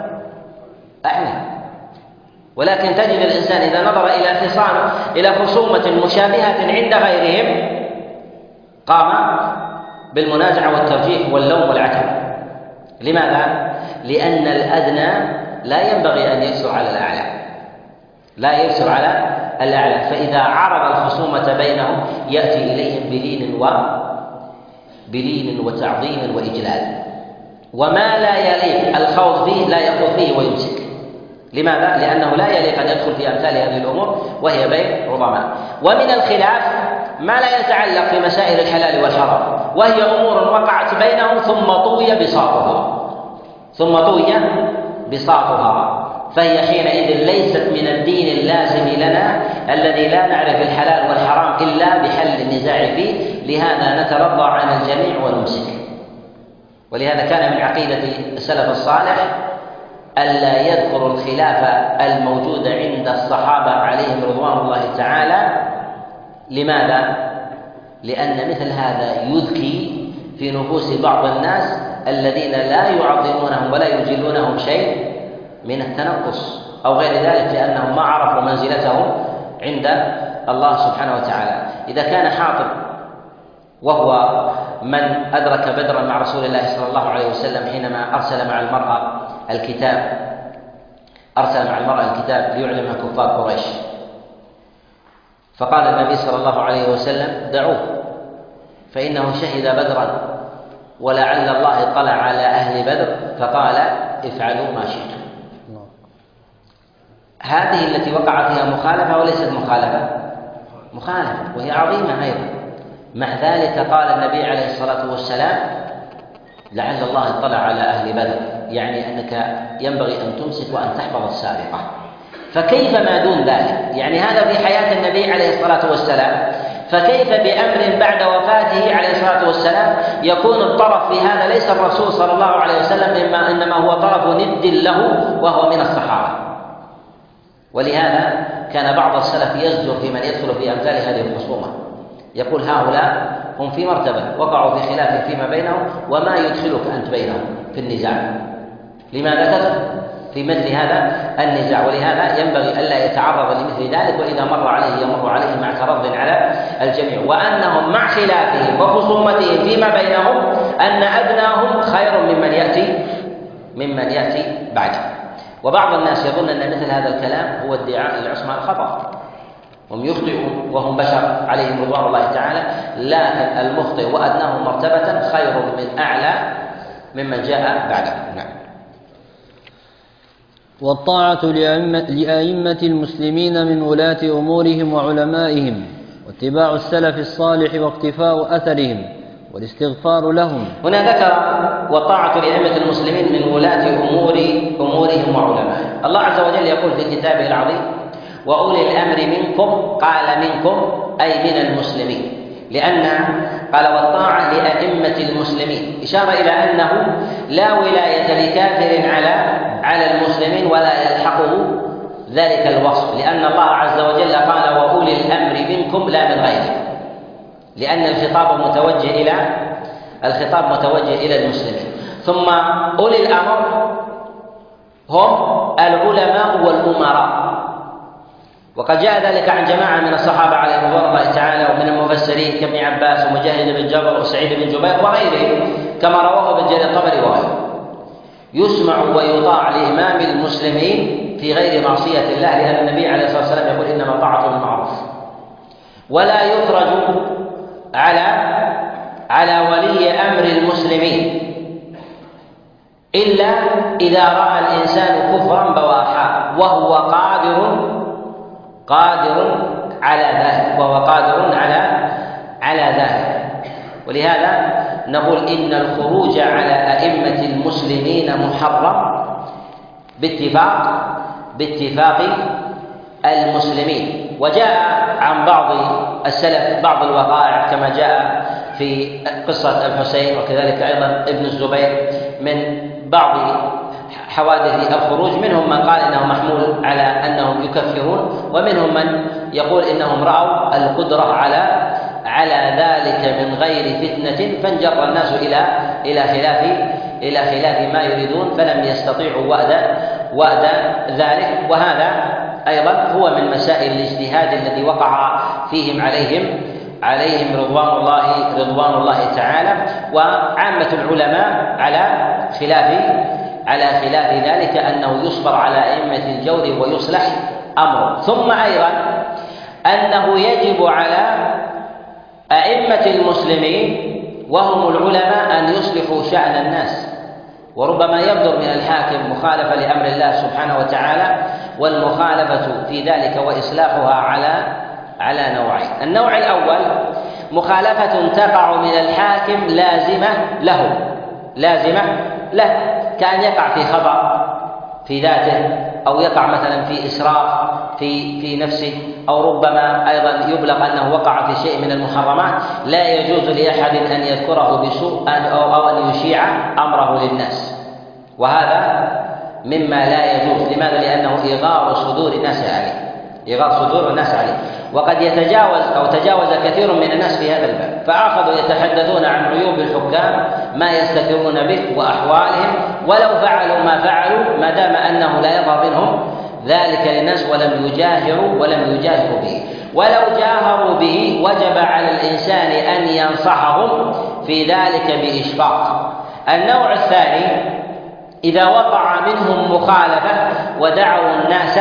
B: أعلى. ولكن تجد الإنسان إذا نظر إلى خصام إلى خصومة مشابهة عند غيرهم قام بالمنازعة والترجيح واللوم والعتب. لماذا؟ لأن الأدنى لا ينبغي أن يكسر على الأعلى، لا يكسر على الأعلى. فإذا عرض الخصومة بينهم يأتي إليهم بلين و بلين وتعظيم وإجلال، وما لا يليق الخوض فيه لا يخوض فيه ويمسك. لماذا؟ لأنه لا يليق أن يدخل في أمثال هذه الأمور وهي بين ربما. ومن الخلاف ما لا يتعلق في مسائل الحلال والحرام، وهي أمور وقعت بينهم ثم طوي بساطها ثم طوي بساطها فهي حينئذ ليست من الدين اللازم لنا الذي لا نعرف الحلال والحرام إلا بحل النزاع فيه. لهذا نترضى عن الجميع ونمسك. ولهذا كان من عقيدة السلف الصالح ألا يذكر الخلاف الموجود عند الصحابة عليهم رضوان الله تعالى. لماذا؟ لأن مثل هذا يذكي في نفوس بعض الناس الذين لا يعظمونهم ولا يجلونهم شيء من التنقص أو غير ذلك، لأنهم ما عرفوا منزلتهم عند الله سبحانه وتعالى. إذا كان حاطب وهو من أدرك بدرا مع رسول الله صلى الله عليه وسلم حينما أرسل مع المرأة الكتاب أرسل مع المرأة الكتاب ليعلمها كفار قريش، فقال النبي صلى الله عليه وسلم دعوه فإنه شهد بدرا ولعل الله اطلع على أهل بدر فقال افعلوا ما شئتم. هذه التي وقع فيها مخالفة وليست مخالفة مخالفة وهي عظيمة أيضا. مع ذلك قال النبي عليه الصلاة والسلام لعل الله اطلع على أهل بدر، يعني أنك ينبغي أن تمسك وأن تحفظ السابقة. فكيف ما دون ذلك؟ يعني هذا في حياة النبي عليه الصلاة والسلام، فكيف بأمر بعد وفاته عليه الصلاة والسلام يكون الطرف في هذا ليس الرسول صلى الله عليه وسلم إنما هو طرف ند له وهو من الصحابة. ولهذا كان بعض السلف يزجر في من يدخل في أمثال هذه الخصومة، يقول هؤلاء هم في مرتبة وقعوا في خلاف فيما بينهم وما يدخلك أنت بينهم في النزاع، لماذا تدخل في مثل هذا النزاع؟ ولهذا ينبغي ألا يتعرض لمثل ذلك، وإذا مر عليه يمر عليه مع ترض على الجميع، وأنهم مع خلافهم وخصومتهم فيما بينهم أن أدناهم خير ممن يأتي ممن يأتي بعده. وبعض الناس يظن أن مثل هذا الكلام هو ادعاء العصمة الخطأ، هم يخطئون وهم بشر عليهم رضوان الله تعالى، لكن المخطئ وأدناهم مرتبة خير من أعلى ممن جاء بعده. نعم.
A: والطاعة لأئمة المسلمين من ولاة أمورهم وعلمائهم، واتباع السلف الصالح واقتفاء أثرهم، والاستغفار لهم.
B: هنا ذكر والطاعة لأئمة المسلمين من ولاة أمور أمورهم وعلمائهم. الله عز وجل يقول في كتابه العظيم وأولي الأمر منكم، قال منكم أي من المسلمين، لأن قال والطاعة لأئمة المسلمين إشارة إلى أنه لا ولاية لكافر على على المسلمين ولا يلحقه ذلك الوصف، لأن الله عز وجل قال وأولي الأمر منكم لا من غيره، لأن الخطاب متوجه إلى الخطاب متوجه إلى المسلمين. ثم أولي الأمر هم العلماء والأمراء. وقد جاء ذلك عن جماعة من الصحابة عليهم رضوان الله تعالى ومن المفسرين كابن عباس ومجاهد بن جبر وسعيد بن جبير وغيرهم كما رواه ابن جرير الطبري وغيره. يسمع ويطاع لإمام المسلمين في غير معصية الله، لأن النبي عليه الصلاة والسلام يقول إنما طاعة بالمعروف. ولا يخرج على على ولي أمر المسلمين إلا إذا رأى الإنسان كفرا بواحا وهو قادر قادر على ذلك وهو قادر على على ذلك. ولهذا نقول إن الخروج على أئمة المسلمين محرم باتفاق باتفاق المسلمين. وجاء عن بعض السلف بعض الوقائع كما جاء في قصة الحسين وكذلك أيضا ابن الزبير من بعض حوادث الخروج، منهم من قال إنه محمول على أنهم يكفرون، ومنهم من يقول إنهم رأوا القدرة على على ذلك من غير فتنة فانجر الناس إلى إلى خلاف إلى خلاف ما يريدون فلم يستطيعوا وأد وأد ذلك. وهذا أيضا هو من مسائل الاجتهاد التي وقع فيهم عليهم عليهم رضوان الله رضوان الله تعالى. وعامة العلماء على خلاف على خلاف ذلك أنه يصبر على أئمة الجور ويصلح أمره. ثم أيضا أنه يجب على أئمة المسلمين وهم العلماء أن يصلحوا شأن الناس. وربما يبدر من الحاكم مخالفة لأمر الله سبحانه وتعالى، والمخالفة في ذلك وإصلاحها على على نوعين. النوع الأول مخالفة تقع من الحاكم لازمة له لازمة له كأن يقع في خطأ في ذاته، أو يقع مثلا في إسراف في في نفسه، أو ربما أيضا يبلغ أنه وقع في شيء من المحرمات لا يجوز لأحد أن يذكره بسوء أو, أو أن يشيع أمره للناس، وهذا مما لا يجوز. لماذا؟ لأنه إغار صدور الناس عليه إغار صدور الناس عليه. وقد يتجاوز أو تجاوز كثير من الناس في هذا الباب، فأخذوا يتحدثون عن عيوب الحكام ما يستترون به وأحوالهم، ولو فعلوا ما فعلوا ما دام أنه لا يظهر منهم ذلك للناس ولم يجاهروا ولم يجاهروا به. ولو جاهروا به وجب على الإنسان أن ينصحهم في ذلك بإشفاق. النوع الثاني إذا وقع منهم مخالفة ودعوا الناس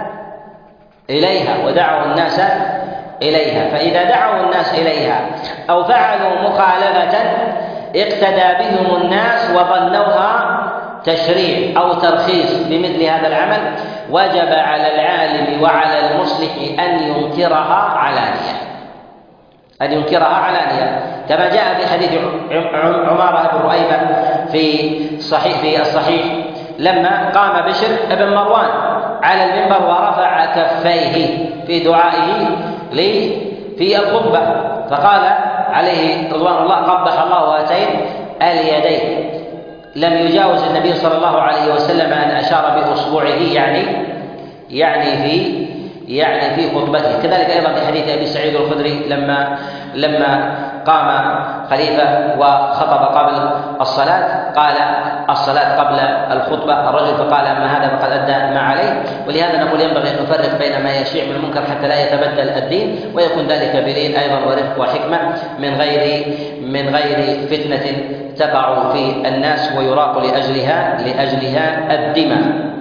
B: إليها ودعوا الناس إليها فإذا دعوا الناس إليها أو فعلوا مخالفة اقتدى بهم الناس وظنوها تشريع أو ترخيص بمثل هذا العمل، وجب على العالم وعلى المصلح أن ينكرها علانية أن ينكرها علانية كما جاء في حديث عمارة بن رؤيبة في صحيح في الصحيح لما قام بشر بن مروان على المنبر ورفع كفيه في دعائه لي في الخطبة، فقال عليه رضوان الله قبح الله هاتين اليدين. لم يجاوز النبي صلى الله عليه وسلم أن أشار بأصبعه يعني يعني في يعني في خطبته. كذلك أيضا في حديث أبي سعيد الخدري لما لما قام خليفة وخطب قبل الصلاة قال الصلاة قبل الخطبة الرجل، فقال أما هذا فقد أدى ما عليه. ولهذا نقول ينبغي أن نفرق بين ما يشيع من المنكر حتى لا يتبدل الدين، ويكون ذلك بلين أيضا ورفق وحكمة من غير من غير فتنة تقع في الناس ويراق لأجلها لأجلها الدماء.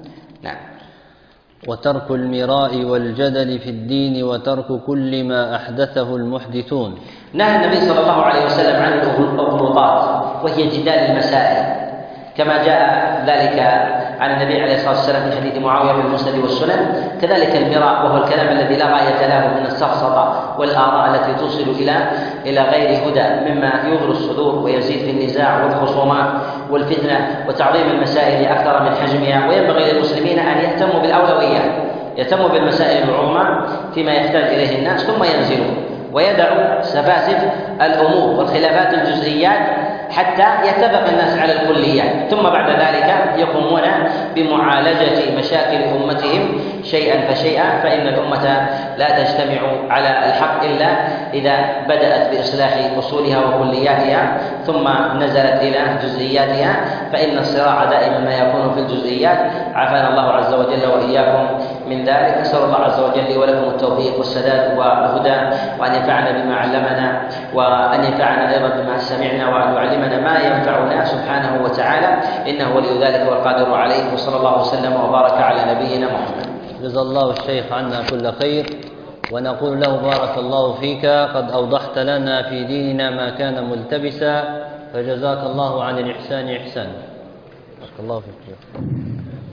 A: وترك المراء والجدل في الدين وترك كل ما أحدثه المحدثون.
B: نهى النبي صلى الله عليه وسلم عن الأغلوطات وهي جدال المسائل كما جاء ذلك عن النبي عليه الصلاة والسلام في حديث معاوية في المسند والسنن. كذلك المراء وهو الكلام الذي لا غاية له من السفسطة والآراء التي توصل إلى إلى غير هدى مما يغري الصدور ويزيد في النزاع والخصومات والفتنة وتعظيم المسائل أكثر من حجمها. وينبغي للمسلمين أن يهتموا بالأولويات، يهتموا بالمسائل العظمى فيما يحتاج إليه الناس ثم ينزلون، ويدع سفاسف الأمور والخلافات الجزئيات حتى يتفق الناس على الكليات، ثم بعد ذلك يقومون بمعالجة مشاكل أمتهم شيئا فشيئا، فإن الأمة لا تجتمع على الحق إلا إذا بدأت بإصلاح أصولها وكلياتها ثم نزلت إلى جزئياتها، فإن الصراع دائما ما يكون في الجزئيات. عافانا الله عز وجل وإياكم من ذلك. نسأل الله عز وجل لي ولكم التوفيق والسداد والهدى، وأن ينفعنا بما علمنا، وأن ينفعنا أيضا بما سمعنا، وأن يعلمنا ما ينفعنا سبحانه وتعالى، إنه ولي ذلك والقادر عليه. وصلى الله وسلم وبارك على نبينا محمد.
A: جزا الله الشيخ عنا كل خير، ونقول له بارك الله فيك، قد أوضحت لنا في ديننا ما كان ملتبسا، فجزاك الله عن الإحسان إحسانا. بارك الله فيك.